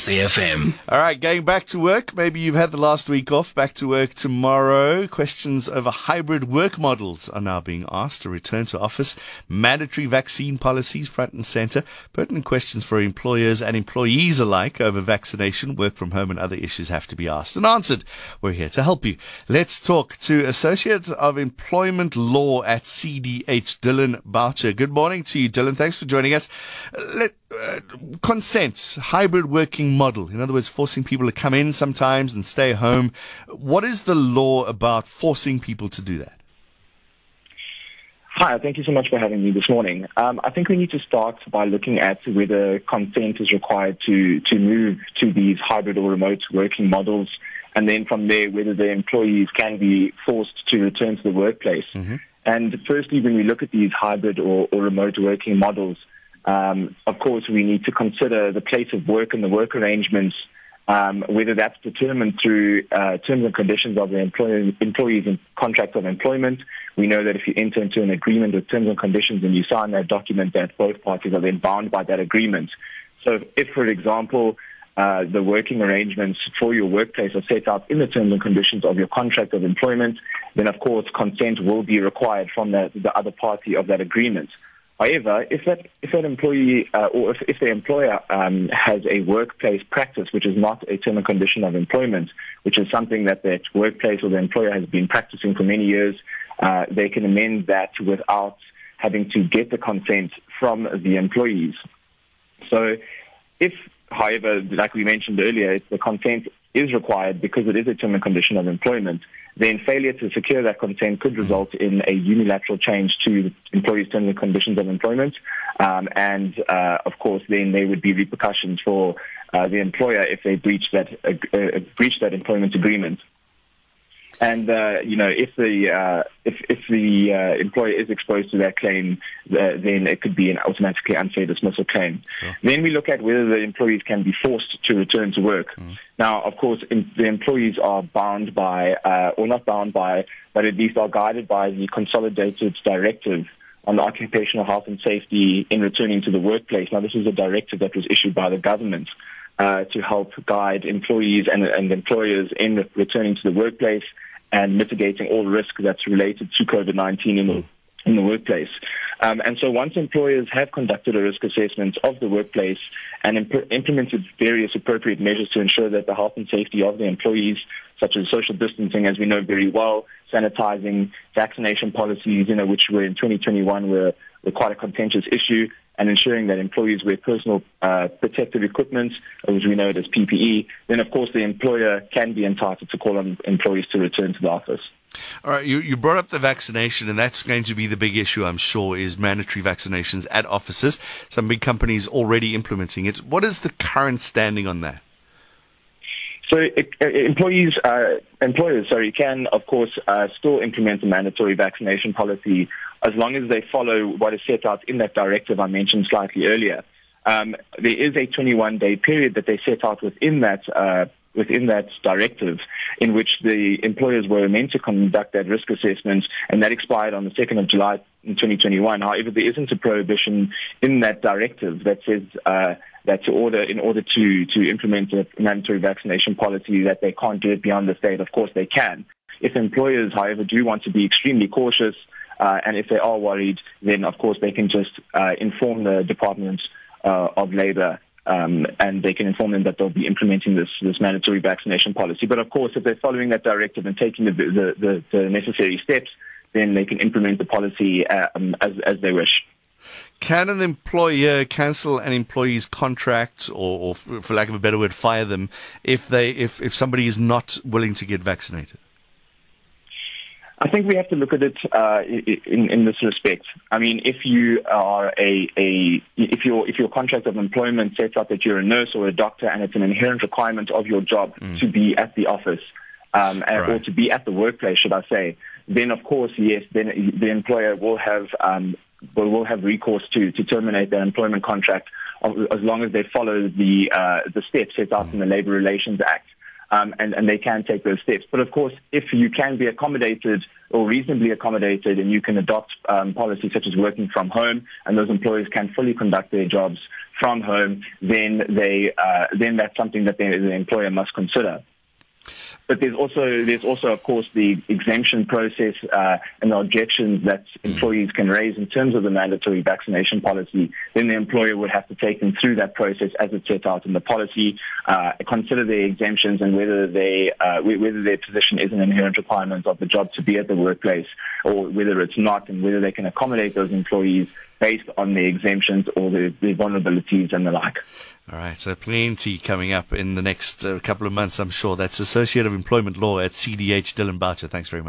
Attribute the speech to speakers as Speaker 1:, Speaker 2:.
Speaker 1: FM.
Speaker 2: All right, going back to work. Maybe you've had the last week off. Back to work tomorrow. Questions over hybrid work models are now being asked. A return to office, mandatory vaccine policies front and center, pertinent questions for employers and employees alike over vaccination, work from home and other issues have to be asked and answered. We're here to help you. Let's talk to Associate of Employment Law at CDH, Dylan Boucher. Good morning to you, Dylan. Thanks for joining us. Consent, hybrid working model. In other words, forcing people to come in sometimes and stay home. What is the law about forcing people to do that?
Speaker 3: Hi, thank you so much for having me this morning. I think we need to start by looking at whether consent is required to move to these hybrid or remote working models, and then from there, whether the employees can be forced to return to the workplace. Mm-hmm. And firstly, when we look at these hybrid or remote working models, of course, we need to consider the place of work and the work arrangements, whether that's determined through terms and conditions of the employees and contract of employment. We know that if you enter into an agreement with terms and conditions and you sign that document, that both parties are then bound by that agreement. So if, for example, the working arrangements for your workplace are set out in the terms and conditions of your contract of employment, then, of course, consent will be required from the other party of that agreement. However, if that employee or if the employer has a workplace practice which is not a term and condition of employment, which is something that workplace or the employer has been practicing for many years, they can amend that without having to get the consent from the employees. So if, however, like we mentioned earlier, if the consent is required because it is a term and condition of employment, then failure to secure that consent could result in a unilateral change to the employee's terms and conditions of employment. Of course, then there would be repercussions for the employer if they breach that employment agreement. And if the employer is exposed to that claim, then it could be an automatically unfair dismissal claim. Sure. Then we look at whether the employees can be forced to return to work. Mm. Now, of course, the employees are bound by, or not bound by, but at least are guided by the Consolidated Directive on the Occupational Health and Safety in returning to the workplace. Now, this is a directive that was issued by the government to help guide employees and employers in returning to the workplace and mitigating all risk that's related to COVID-19 in the workplace. And so once employers have conducted a risk assessment of the workplace and implemented various appropriate measures to ensure that the health and safety of the employees, such as social distancing, as we know very well, sanitizing, vaccination policies, which were in 2021 were quite a contentious issue, and ensuring that employees wear personal protective equipment, which we know as PPE, then of course the employer can be entitled to call on employees to return to the office.
Speaker 2: All right, you brought up the vaccination, and that's going to be the big issue, I'm sure, is mandatory vaccinations at offices. Some big companies already implementing it. What is the current standing on that?
Speaker 3: So employers, can, of course, still implement a mandatory vaccination policy as long as they follow what is set out in that directive I mentioned slightly earlier. There is a 21-day period that they set out within that directive in which the employers were meant to conduct that risk assessment, and that expired on the 2nd of July in 2021. However, there isn't a prohibition in that directive that says that in order to implement a mandatory vaccination policy that they can't do it beyond the state. Of course, they can. If employers, however, do want to be extremely cautious, and if they are worried, then of course they can just inform the Department of Labour, and they can inform them that they'll be implementing this mandatory vaccination policy. But of course, if they're following that directive and taking the necessary steps, then they can implement the policy as they wish.
Speaker 2: Can an employer cancel an employee's contract, or for lack of a better word, fire them if somebody is not willing to get vaccinated?
Speaker 3: I think we have to look at it in this respect. I mean, if you are if your contract of employment sets out that you're a nurse or a doctor, and it's an inherent requirement of your job to be at the office, right, or to be at the workplace, should I say, then of course, yes, then the employer will have recourse to terminate their employment contract as long as they follow the steps set out in the Labour Relations Act. And they can take those steps. But of course, if you can be accommodated or reasonably accommodated, and you can adopt policies such as working from home, and those employees can fully conduct their jobs from home, then that's something that the employer must consider. But there's also, of course, the exemption process and the objections that employees can raise in terms of the mandatory vaccination policy. Then the employer would have to take them through that process as it's set out in the policy, consider their exemptions and whether their position is an inherent requirement of the job to be at the workplace, or whether it's not, and whether they can accommodate those employees based on the exemptions or the vulnerabilities and the like.
Speaker 2: All right, so plenty coming up in the next couple of months, I'm sure. That's Associate of Employment Law at CDH, Dylan Boucher. Thanks very much.